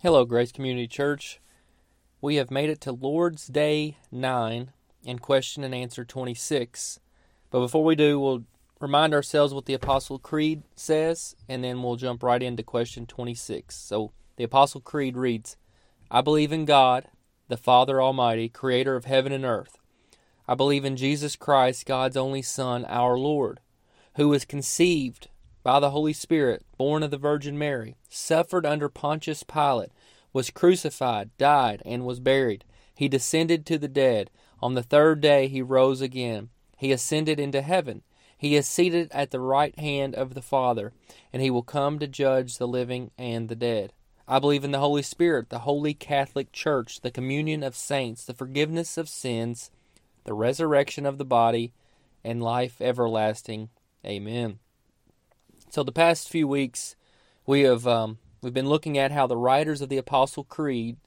Hello, Grace Community Church. We have made it to Lord's Day 9 and question and answer 26. But before we do, we'll remind ourselves what the Apostle Creed says, and then we'll jump right into question 26. So the Apostle Creed reads, I believe in God, the Father Almighty, creator of heaven and earth. I believe in Jesus Christ, God's only Son, our Lord, who was conceived by the Holy Spirit, born of the Virgin Mary, suffered under Pontius Pilate, was crucified, died, and was buried. He descended to the dead. On the third day he rose again. He ascended into heaven. He is seated at the right hand of the Father, and he will come to judge the living and the dead. I believe in the Holy Spirit, the Holy Catholic Church, the communion of saints, the forgiveness of sins, the resurrection of the body, and life everlasting. Amen. So the past few weeks, we've been looking at how the writers of the Apostles' Creed,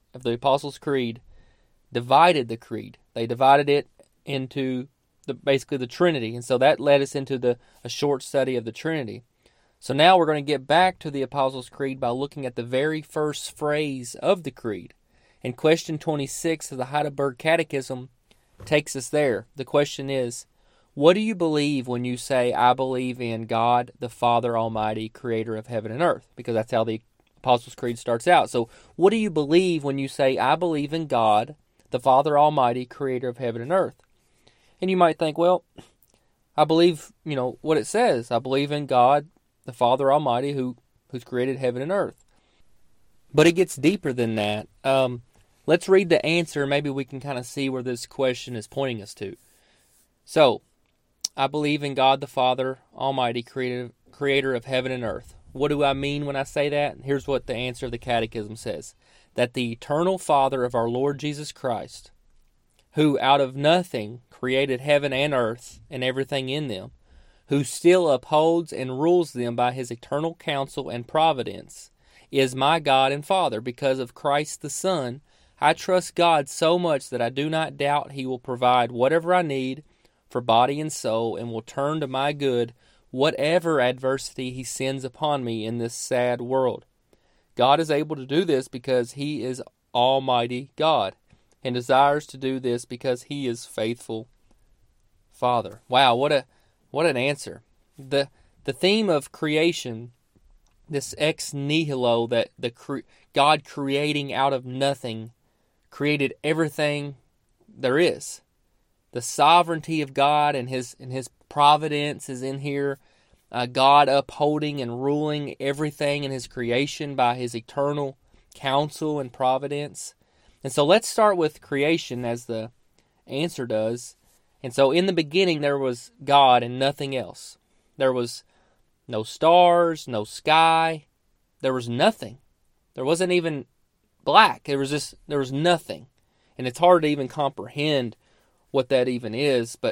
divided the creed. They divided it into basically the Trinity, and so that led us into a short study of the Trinity. So now we're going to get back to the Apostles' Creed by looking at the very first phrase of the creed. And question 26 of the Heidelberg Catechism takes us there. The question is, what do you believe when you say, I believe in God, the Father Almighty, creator of heaven and earth? Because that's how the Apostles' Creed starts out. So what do you believe when you say, I believe in God, the Father Almighty, creator of heaven and earth? And you might think, well, I believe, what it says. I believe in God, the Father Almighty, who's created heaven and earth. But it gets deeper than that. Let's read the answer. Maybe we can kind of see where this question is pointing us to. So, I believe in God the Father Almighty, creator of heaven and earth. What do I mean when I say that? Here's what the answer of the Catechism says. That the eternal Father of our Lord Jesus Christ, who out of nothing created heaven and earth and everything in them, who still upholds and rules them by his eternal counsel and providence, is my God and Father. Because of Christ the Son, I trust God so much that I do not doubt he will provide whatever I need for body and soul, and will turn to my good whatever adversity he sends upon me in this sad world. God is able to do this because he is Almighty God, and desires to do this because he is faithful Father. Wow, what an answer. The theme of creation, this ex nihilo, that God creating out of nothing, created everything there is. The sovereignty of God and his providence is in here. God upholding and ruling everything in his creation by his eternal counsel and providence. And so let's start with creation as the answer does. And so in the beginning there was God and nothing else. There was no stars, no sky. There was nothing. There wasn't even black. There was nothing. And it's hard to even comprehend what that even is. But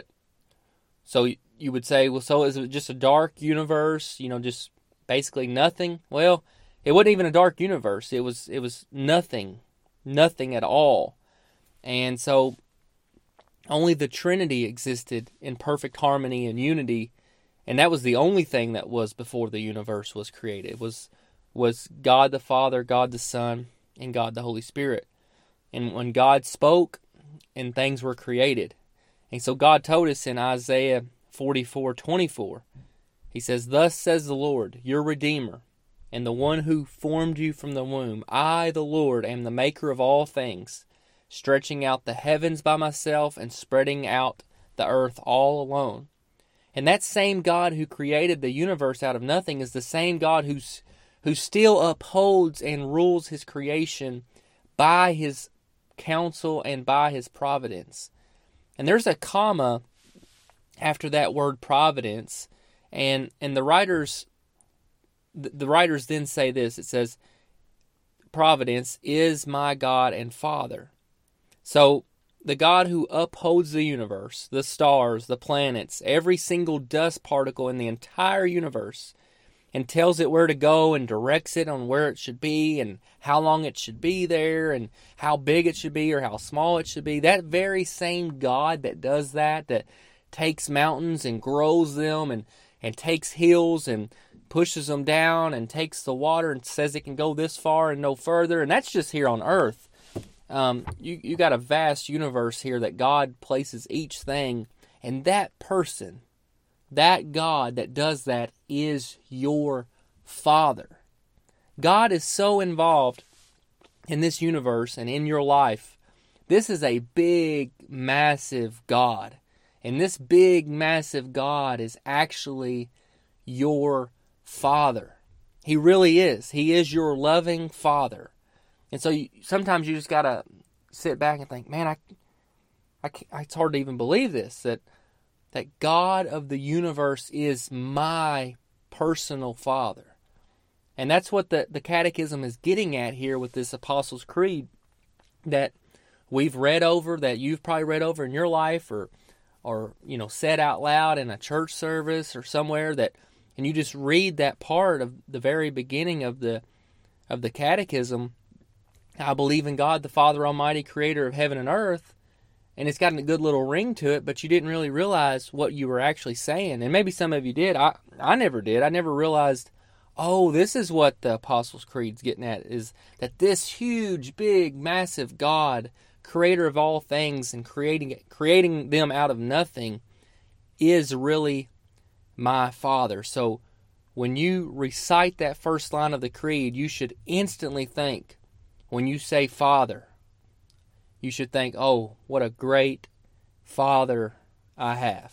so you would say, well, so is it just a dark universe, just basically nothing? Well, it wasn't even a dark universe. It was nothing at all. And so only the Trinity existed in perfect harmony and unity, and that was the only thing that was before the universe was created. It was God the Father, God the Son, and God the Holy Spirit. And when God spoke, and things were created. And so God told us in Isaiah 44:24, he says, Thus says the Lord, your Redeemer, and the one who formed you from the womb. I, the Lord, am the maker of all things, stretching out the heavens by myself and spreading out the earth all alone. And that same God who created the universe out of nothing is the same God who still upholds and rules his creation by his counsel and by his providence. And there's a comma after that word providence, and the writers then say this. It says, providence is my God and Father. So the God who upholds the universe, the stars, the planets, every single dust particle in the entire universe, and tells it where to go and directs it on where it should be and how long it should be there and how big it should be or how small it should be. That very same God that does that takes mountains and grows them and takes hills and pushes them down and takes the water and says it can go this far and no further. And that's just here on earth. You got a vast universe here that God places each thing, and that person, that God that does that, is your Father. God is so involved in this universe and in your life. This is a big, massive God. And this big, massive God is actually your Father. He really is. He is your loving Father. And so sometimes you just got to sit back and think, man, it's hard to even believe this, that God of the universe is my personal Father. And that's what the Catechism is getting at here with this Apostles' Creed that we've read over, that you've probably read over in your life, or said out loud in a church service or somewhere, and you just read that part of the very beginning of the Catechism. I believe in God, the Father Almighty, creator of heaven and earth. And it's got a good little ring to it, but you didn't really realize what you were actually saying. And maybe some of you did. I never did. I never realized, oh, this is what the Apostles' Creed's getting at, is that this huge, big, massive God, creator of all things and creating them out of nothing, is really my Father. So when you recite that first line of the Creed, you should instantly think, when you say Father, you should think, oh, what a great Father I have.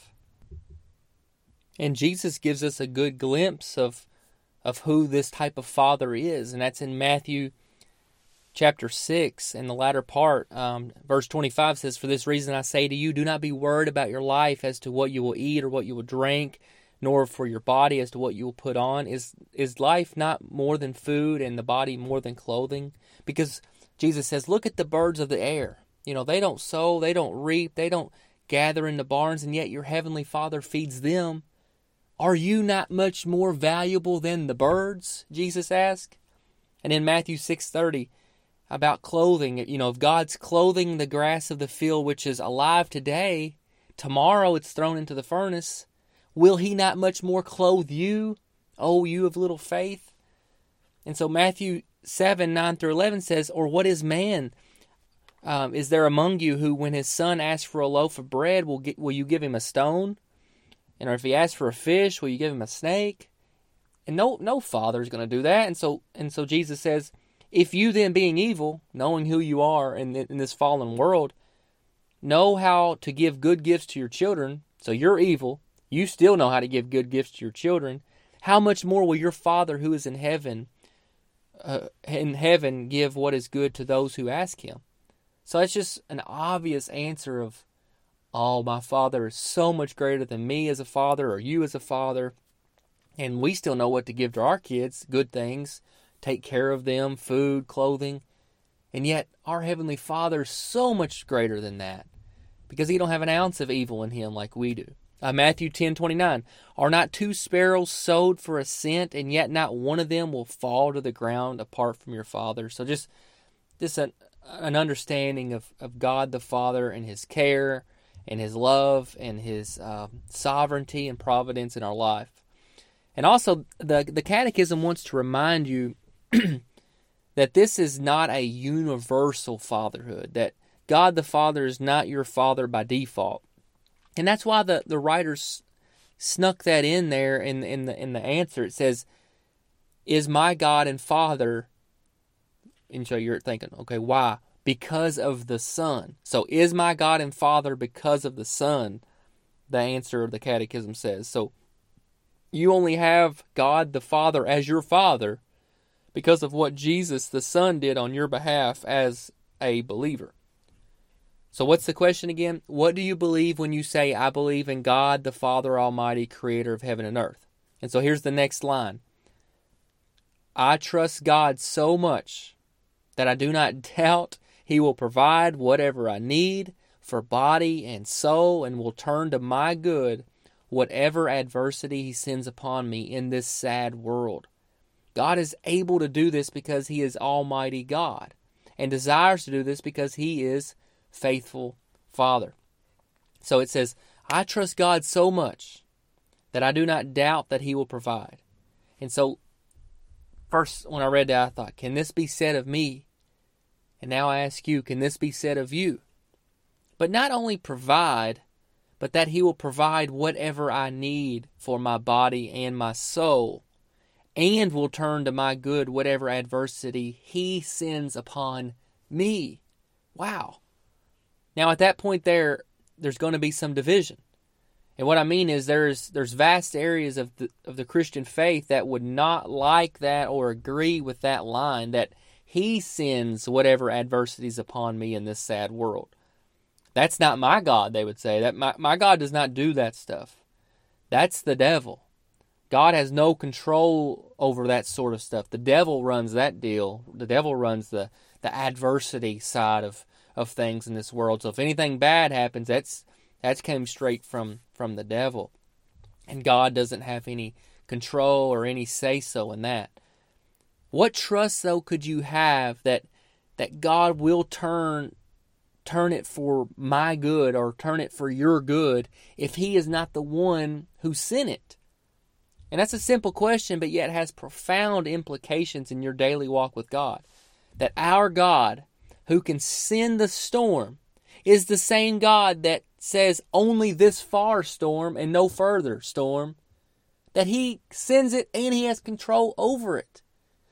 And Jesus gives us a good glimpse of who this type of Father is, and that's in Matthew chapter 6, in the latter part. Verse 25 says, "For this reason I say to you, do not be worried about your life as to what you will eat or what you will drink, nor for your body as to what you will put on. Is life not more than food, and the body more than clothing?" Because Jesus says, look at the birds of the air. They don't sow, they don't reap, they don't gather in the barns, and yet your heavenly Father feeds them. Are you not much more valuable than the birds? Jesus asked. And in Matthew 6:30, about clothing, if God's clothing the grass of the field, which is alive today, tomorrow it's thrown into the furnace, will he not much more clothe you, O you of little faith? And so Matthew 7:9-11 says, or what is man? Is there among you who, when his son asks for a loaf of bread, will you give him a stone? And or if he asks for a fish, will you give him a snake? And no father is going to do that. And so Jesus says, if you then, being evil, knowing who you are in this fallen world, know how to give good gifts to your children, so you're evil, you still know how to give good gifts to your children, how much more will your Father who is in heaven give what is good to those who ask him? So it's just an obvious answer of, oh, my Father is so much greater than me as a father or you as a father. And we still know what to give to our kids, good things, take care of them, food, clothing. And yet our Heavenly Father is so much greater than that, because he don't have an ounce of evil in him like we do. Matthew 10:29, are not 2 sparrows sowed for a cent, and yet not one of them will fall to the ground apart from your Father? So just an understanding of God the Father and his care and his love and his sovereignty and providence in our life. And also the Catechism wants to remind you that this is not a universal fatherhood, that God the Father is not your Father by default. And that's why the writers snuck that in there in the answer. It says, is my God and Father, and so you're thinking, okay, why? Because of the Son. So is my God and Father because of the Son? The answer of the Catechism says. So you only have God the Father as your Father because of what Jesus the Son did on your behalf as a believer. So what's the question again? What do you believe when you say, I believe in God the Father Almighty, creator of heaven and earth? And so here's the next line. I trust God so much that I do not doubt he will provide whatever I need for body and soul, and will turn to my good whatever adversity he sends upon me in this sad world. God is able to do this because he is Almighty God, and desires to do this because he is faithful Father. So it says, I trust God so much that I do not doubt that he will provide. And so, first, when I read that, I thought, can this be said of me? And now I ask you, can this be said of you? But not only provide, but that he will provide whatever I need for my body and my soul, and will turn to my good whatever adversity he sends upon me. Wow. Now at that point there's going to be some division. And what I mean is there's vast areas of the Christian faith that would not like that or agree with that line, that he sends whatever adversities upon me in this sad world. That's not my God, they would say. That my God does not do that stuff. That's the devil. God has no control over that sort of stuff. The devil runs that deal. The devil runs the adversity side of things in this world. So if anything bad happens, that's came straight from the devil. And God doesn't have any control or any say-so in that. What trust, though, could you have that God will turn it for my good or turn it for your good if he is not the one who sent it? And that's a simple question, but yet has profound implications in your daily walk with God. That our God, who can send the storm, is the same God that says only this far storm and no further storm. That he sends it and he has control over it.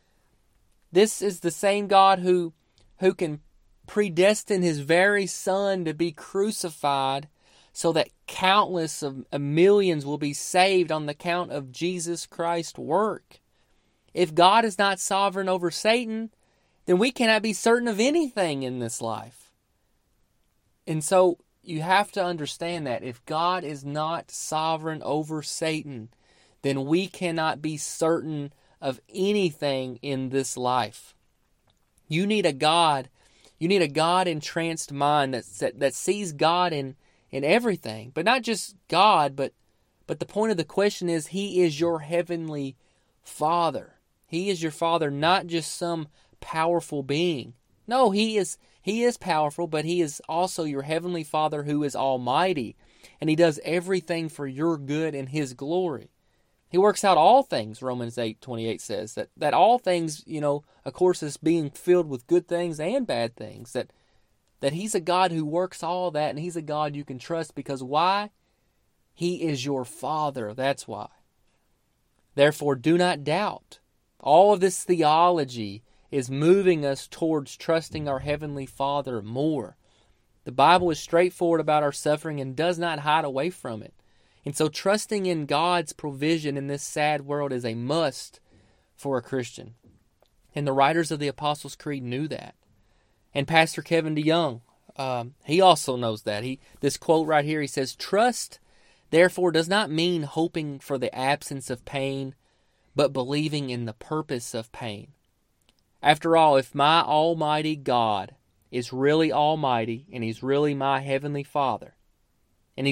This is the same God who can predestine his very Son to be crucified so that countless of millions will be saved on the count of Jesus Christ's work. If God is not sovereign over Satan, then we cannot be certain of anything in this life. And so you have to understand that if God is not sovereign over Satan, then we cannot be certain of anything in this life. You need a God entranced mind that sees God in everything, but not just God, but the point of the question is, he is your heavenly Father. He is your Father, not just some powerful being. No, he is powerful, but he is also your heavenly Father who is almighty, and he does everything for your good and his glory. He works out all things, Romans 8:28 says, that all things, of course, is being filled with good things and bad things, that he's a God who works all that, and he's a God you can trust, because why? He is your Father, that's why. Therefore, do not doubt. All of this theology is moving us towards trusting our Heavenly Father more. The Bible is straightforward about our suffering and does not hide away from it. And so trusting in God's provision in this sad world is a must for a Christian. And the writers of the Apostles' Creed knew that. And Pastor Kevin DeYoung, he also knows that. This quote right here, he says, "Trust, therefore, does not mean hoping for the absence of pain, but believing in the purpose of pain. After all, if my almighty God is really almighty, and he's really my heavenly Father, then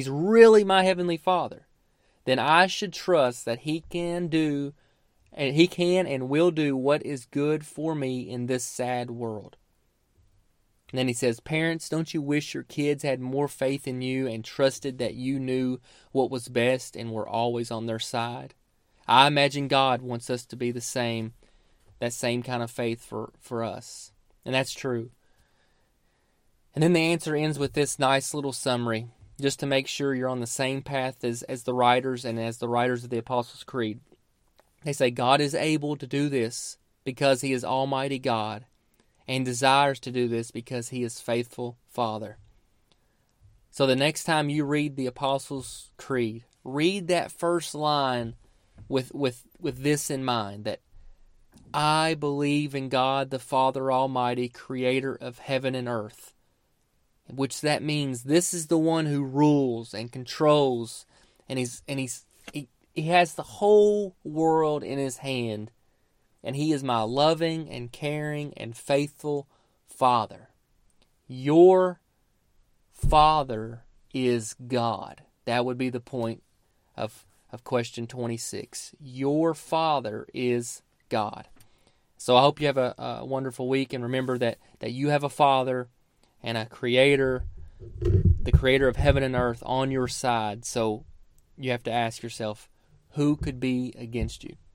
I should trust that he can and will do what is good for me in this sad world." And then he says, "Parents, don't you wish your kids had more faith in you and trusted that you knew what was best and were always on their side? I imagine God wants us to be that same kind of faith for us." And that's true. And then the answer ends with this nice little summary, just to make sure you're on the same path as the writers and as the writers of the Apostles' Creed. They say, God is able to do this because he is Almighty God, and desires to do this because he is faithful Father. So the next time you read the Apostles' Creed, read that first line with this in mind, that I believe in God the Father Almighty, creator of heaven and earth. Which that means this is the one who rules and controls, and he has the whole world in his hand, and he is my loving and caring and faithful Father. Your Father is God. That would be the point of question 26. Your Father is God. So I hope you have a wonderful week, and remember that you have a Father and a Creator, the Creator of heaven and earth, on your side. So you have to ask yourself, who could be against you?